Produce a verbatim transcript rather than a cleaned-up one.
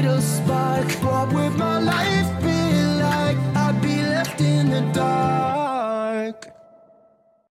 little spark. What would my life be like? I'd be left in the dark.